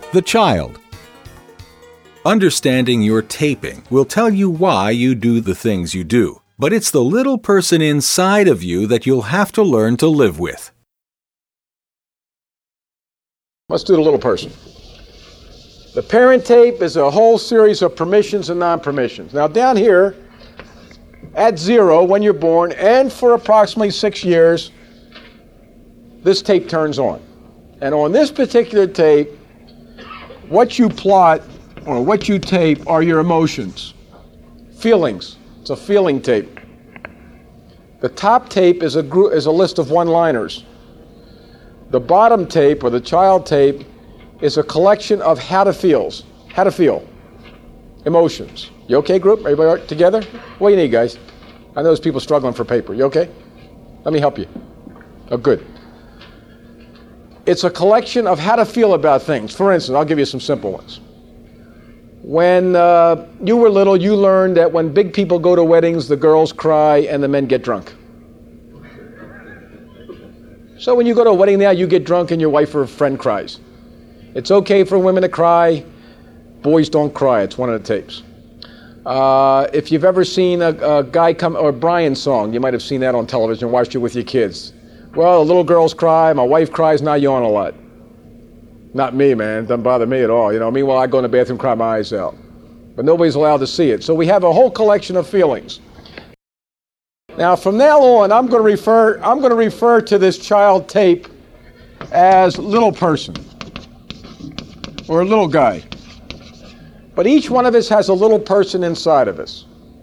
The child. Understanding your taping will tell you why you do the things you do, but it's the little person inside of you that you'll have to learn to live with. Let's do the little person. The parent tape is a whole series of permissions and non-permissions. Now down here, at 0 when you're born, and for approximately 6 years, this tape turns on. And on this particular tape, what you plot or what you tape are your emotions, feelings. It's a feeling tape. The top tape is a list of one-liners. The bottom tape, or the child tape, is a collection of how to feel, emotions. You okay, group? Everybody together? What do you need, guys? I know there's people struggling for paper. You okay? Let me help you. Oh, good. It's a collection of how to feel about things. For instance, I'll give you some simple ones. When you were little, you learned that when big people go to weddings, the girls cry and the men get drunk. So when you go to a wedding now, you get drunk and your wife or friend cries. It's okay for women to cry. Boys don't cry. It's one of the tapes. If you've ever seen a guy come, or a Brian song, you might have seen that on television, watched it with your kids. Well, the little girls cry, my wife cries, now you yawn a lot. Not me, man. It doesn't bother me at all. Meanwhile, I go in the bathroom, cry my eyes out. But nobody's allowed to see it. So we have a whole collection of feelings. Now, from now on, I'm going to refer to this child tape as little person or little guy. But each one of us has a little person inside of us.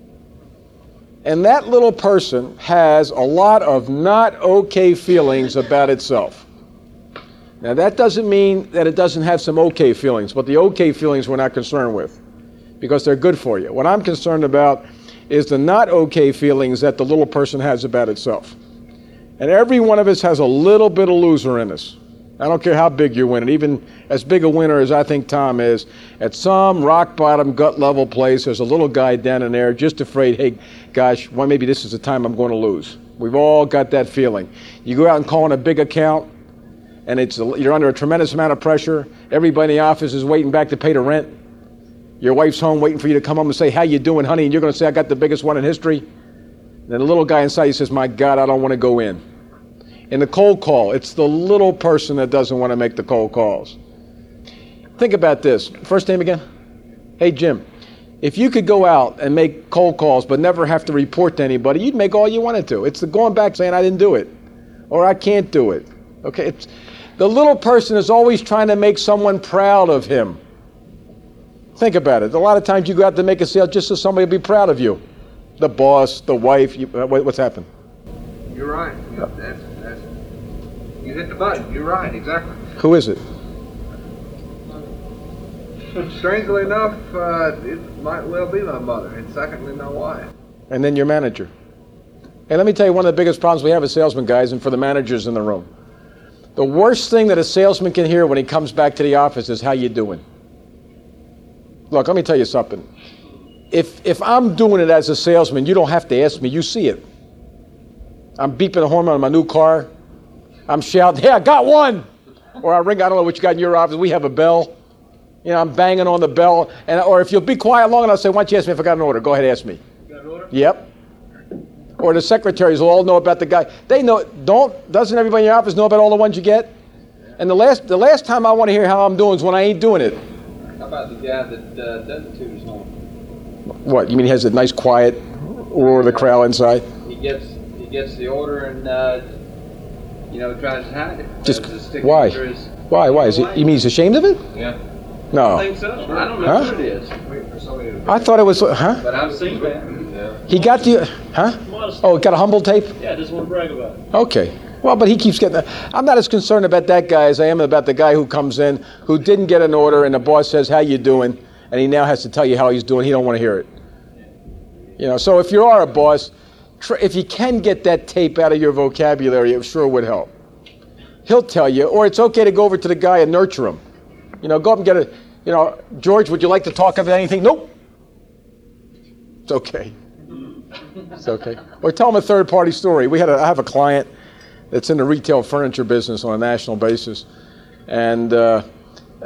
And that little person has a lot of not okay feelings about itself. Now, that doesn't mean that it doesn't have some okay feelings, but the okay feelings we're not concerned with because they're good for you. What I'm concerned about is the not okay feelings that the little person has about itself. And every one of us has a little bit of loser in us. I don't care how big you win, and even as big a winner as I think Tom is, at some rock bottom, gut level place, there's a little guy down in there just afraid, hey, gosh, well, maybe this is the time I'm going to lose. We've all got that feeling. You go out and call in a big account, and you're under a tremendous amount of pressure. Everybody in the office is waiting back to pay the rent. Your wife's home waiting for you to come home and say, how you doing, honey? And you're going to say, I got the biggest one in history. And then the little guy inside you says, my God, I don't want to go in. In the cold call, it's the little person that doesn't want to make the cold calls. Think about this. First name again? Hey, Jim. If you could go out and make cold calls but never have to report to anybody, you'd make all you wanted to. It's the going back saying, I didn't do it. Or I can't do it. Okay? The little person is always trying to make someone proud of him. Think about it. A lot of times you go out to make a sale just so somebody will be proud of you. The boss, the wife. What's happened? You're right. You hit the button. You're right, exactly. Who is it? Strangely enough, it might well be my mother, and secondly, my wife. And then your manager. And let me tell you, one of the biggest problems we have as salesmen, guys, and for the managers in the room, the worst thing that a salesman can hear when he comes back to the office is, how you doing? Look, let me tell you something. If I'm doing it as a salesman, you don't have to ask me. You see it. I'm beeping the horn on my new car. I'm shouting, hey, I got one! Or I ring, I don't know what you got in your office. We have a bell. I'm banging on the bell. Or if you'll be quiet long enough, I'll say, why don't you ask me if I got an order? Go ahead, ask me. You got an order? Yep. Or the secretaries will all know about the guy. They know, doesn't everybody in your office know about all the ones you get? And the last time I want to hear how I'm doing is when I ain't doing it. How about the guy that doesn't toot his horn? What, you mean he has a nice quiet roar of the crowd inside? He gets the order and tries to hide it. Just why? Why? Is it? You mean he's ashamed of it? Yeah. No. I think so. I don't know what it is. I thought it was, huh? But I've seen that. He got the, huh? Oh, got a humble tape? Yeah, I just want to brag about it. Okay. Well, but he keeps getting that. I'm not as concerned about that guy as I am about the guy who comes in, who didn't get an order, and the boss says, how you doing? And he now has to tell you how he's doing. He don't want to hear it. So if you are a boss, if you can get that tape out of your vocabulary, it sure would help. He'll tell you, or it's okay to go over to the guy and nurture him. Go up and get George, would you like to talk about anything? Nope. It's okay. It's okay. Or tell him a third-party story. I have a client that's in the retail furniture business on a national basis, and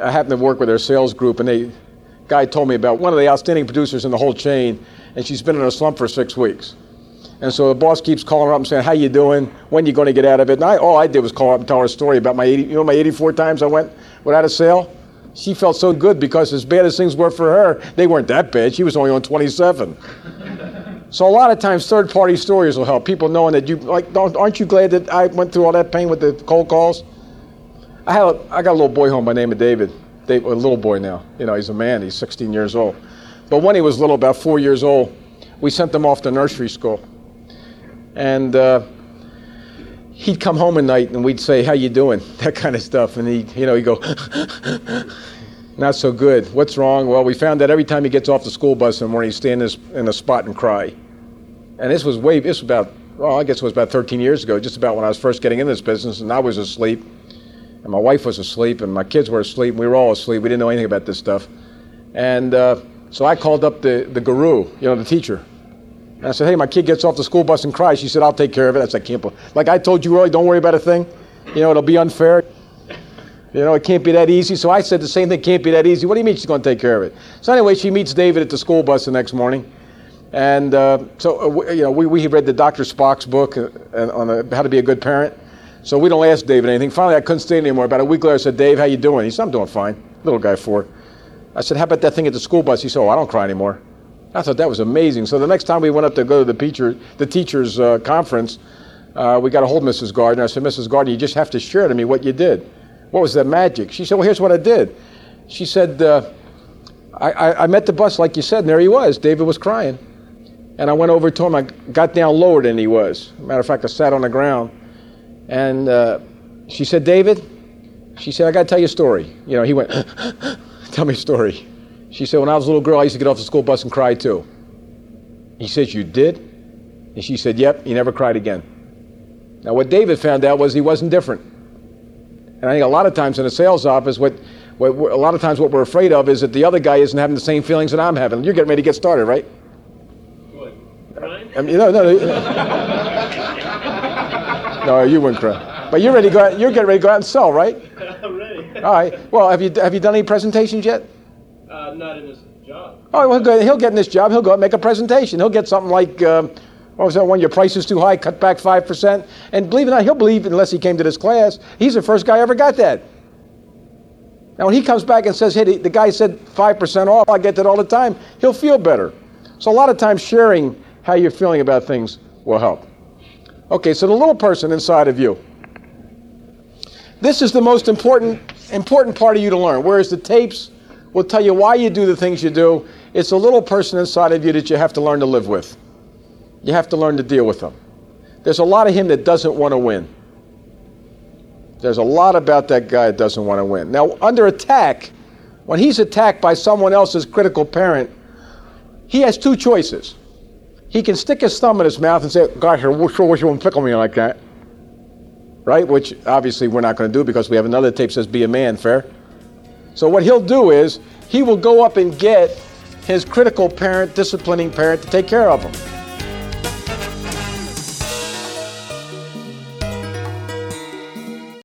I happened to work with their sales group, and guy told me about one of the outstanding producers in the whole chain, and she's been in a slump for 6 weeks. And so the boss keeps calling her up and saying, how you doing? When you going to get out of it? And all I did was call her up and tell her a story about my 84 times I went without a sale? She felt so good because as bad as things were for her, they weren't that bad. She was only on 27. So a lot of times third-party stories will help. People knowing that aren't you glad that I went through all that pain with the cold calls? I got a little boy home by the name of David. A little boy now. He's a man. He's 16 years old. But when he was little, about 4 years old, we sent him off to nursery school. And he'd come home at night and we'd say, how you doing? That kind of stuff. And he'd go, not so good. What's wrong? Well, we found that every time he gets off the school bus in the morning, he'd stand in a spot and cry. And this was about 13 years ago, just about when I was first getting in this business, and I was asleep. And my wife was asleep, and my kids were asleep, and we were all asleep. We didn't know anything about this stuff. And so I called up the guru, the teacher. And I said, hey, my kid gets off the school bus and cries. She said, I'll take care of it. I said, I can't. Like I told you earlier, don't worry about a thing. It'll be unfair. It can't be that easy. So I said the same thing, can't be that easy. What do you mean she's going to take care of it? So anyway, she meets David at the school bus the next morning. And we read the Dr. Spock's book on how to be a good parent. So we don't ask David anything. Finally, I couldn't stay anymore. About a week later, I said, Dave, how you doing? He said, I'm doing fine. Little guy 4. I said, how about that thing at the school bus? He said, I don't cry anymore. I thought that was amazing. So the next time we went up to go to the teachers' conference, we got a hold of Mrs. Gardner. I said, Mrs. Gardner, you just have to share to me what you did. What was that magic? She said, well, here's what I did. She said, I met the bus like you said, and there he was. David was crying. And I went over to him. I got down lower than he was. Matter of fact, I sat on the ground. And she said, David, she said, I got to tell you a story. He went, tell me a story. She said, when I was a little girl, I used to get off the school bus and cry too. He says, you did? And she said, yep, he never cried again. Now what David found out was he wasn't different. And I think a lot of times in a sales office, what we're afraid of is that the other guy isn't having the same feelings that I'm having. You're getting ready to get started, right? What, crying? No. No, you wouldn't cry. But you're getting ready to go out and sell, right? I'm ready. All right. Well, have you done any presentations yet? Not in this job. Oh, well, good. He'll get in this job. He'll go out and make a presentation. He'll get something like, what was that one? Your price is too high, cut back 5%. And believe it or not, he'll believe, unless he came to this class, he's the first guy ever got that. Now, when he comes back and says, hey, the guy said 5% off, I get that all the time, he'll feel better. So a lot of times sharing how you're feeling about things will help. Okay, so the little person inside of you. This is the most important part of you to learn, whereas the tapes will tell you why you do the things you do. It's a little person inside of you that you have to learn to live with. You have to learn to deal with them. There's a lot of him that doesn't want to win. There's a lot about that guy that doesn't want to win. Now, under attack, when he's attacked by someone else's critical parent, he has 2 choices. He can stick his thumb in his mouth and say, God, I sure wish you wouldn't pickle me like that. Right? Which obviously we're not going to do because we have another tape that says be a man, fair? So what he'll do is he will go up and get his critical parent, disciplining parent to take care of him.